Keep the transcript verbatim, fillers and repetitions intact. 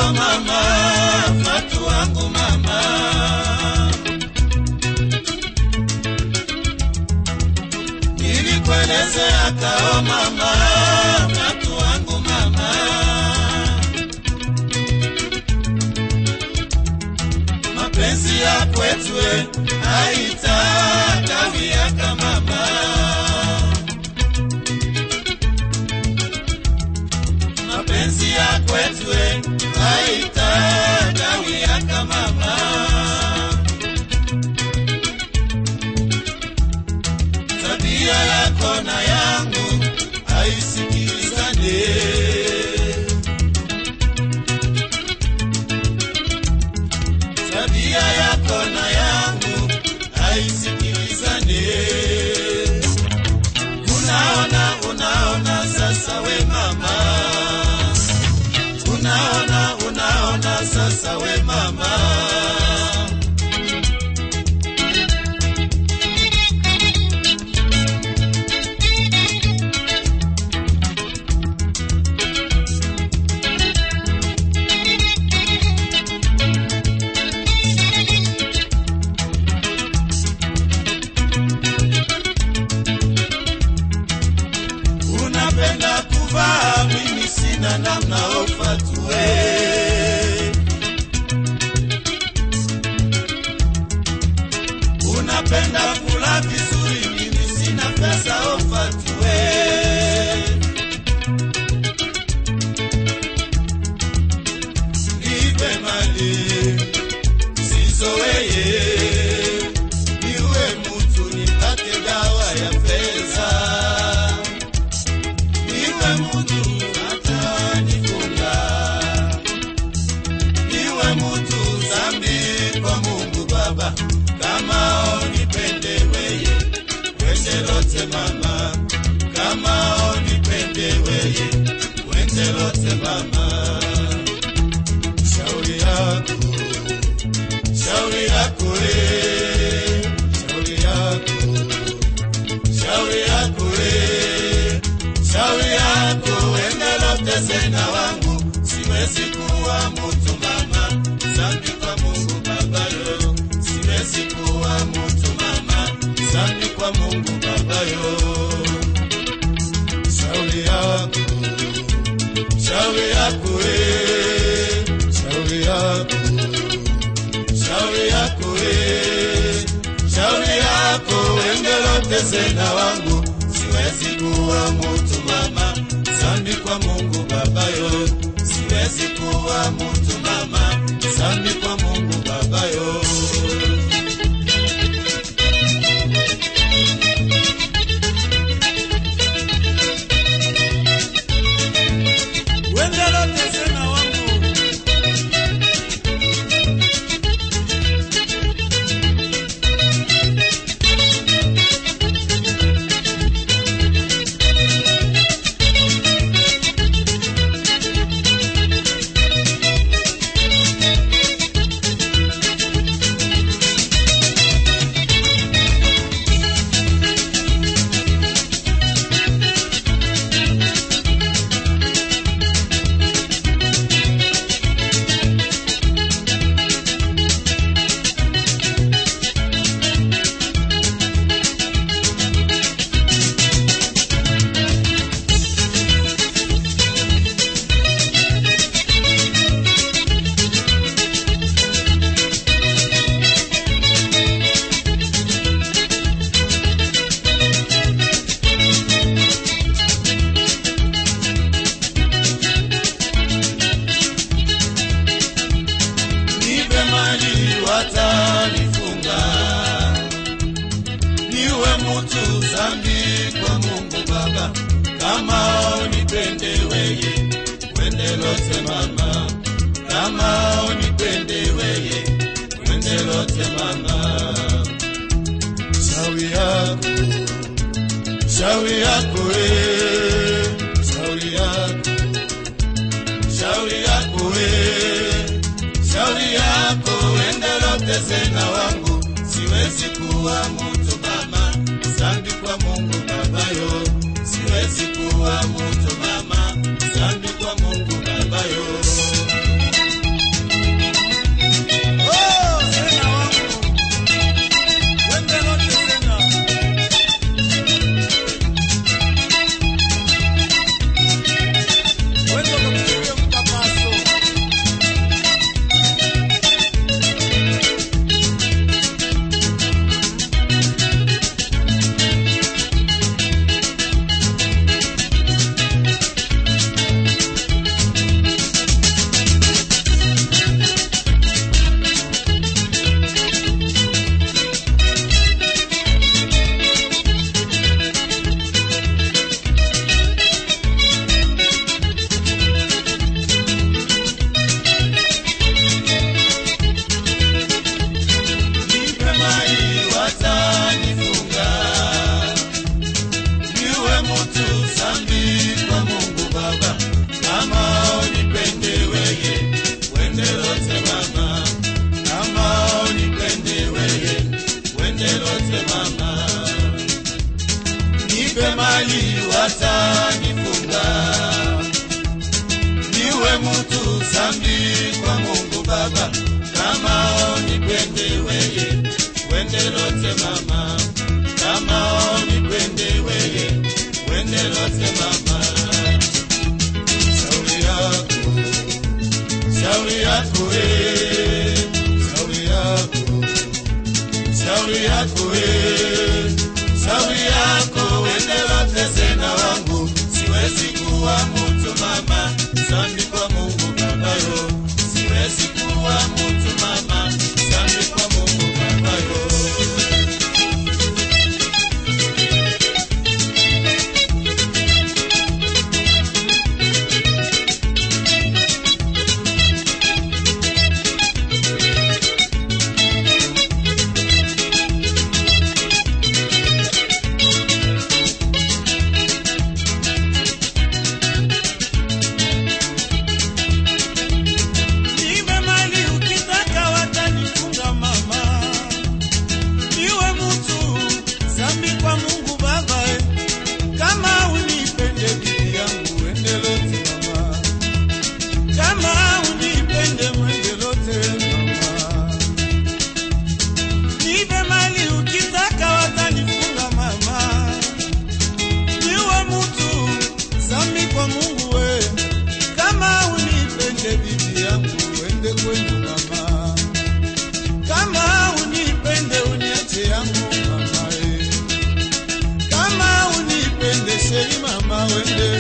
kao mama, Fatu wangu mama. Nilikuelezea kao mama, Fatu wangu mama. Mapenzi ya kwetu haitakawia kama mama. Mapenzi ya kwetu haitakawia kama mama. Tabia yako na yangu haisikilizane. Tabia yako na yangu haisikilizane. Unaona, unaona sasa we mama. Unaona, unaona sasa we mama. Unapenda kuvaa, mimi sina namna Fatu we. Unapenda kula vizuri, mimi sina pesa Fatu we. Nipe mali sizoweye, niwe mtu nipate dawa ya pesa. Niwe mtu hata nifunga, niwe mtu zambi kwa Mungu Baba. Kama onipende weye, wende lote mama. Kama onipende weye, wende lote mama. Shauri yako, shauri yako we, shauri yako, shauri yako we, shauri yako wende lote sena wangu. Siwezi kuwa mtu mama, zambi kwa Mungu Baba yo. Siwezi kuwa mtu mama, zambi kwa Mungu Baba yo. Shauri yako, shauri yako we, shauri yako, shauri yako we, shauri yako wende lote sena wangu. Siwezi kuwa mtu mama, zambi kwa Mungu Baba yo. Siwezi kuwa mtu mama, zambi kwa Mungu Baba yo. Watanifunga, niwe mtu zambi kwa Mungu Baba. Kama unipende weye, wende lote mama. Kama unipende weye, wende lote mama. Shauri yako, shauri yako we, shauri yako, shauri yako we, shauri yako wende lote sena wangu. Siwezi kuwa mtu mama, zambi kwa Mungu Baba yo. Siwezi kuwa mtu mama, zambi kwa Mungu Baba yo. zambi kwa Mungu Baba. Kama unipende wewe, wende lote mama. Kama unipende wewe, wende lote mama. Shauri yako, shauri yako eh, shauri yako, shauri yako eh, shauri yako, wende lote sena wangu. Siwezi kuwa mtu mama, zambi kwa Mungu Baba yo. Siwezi kuwa mtu mama, zambi kwa Mungu Baba yo. Mama, wende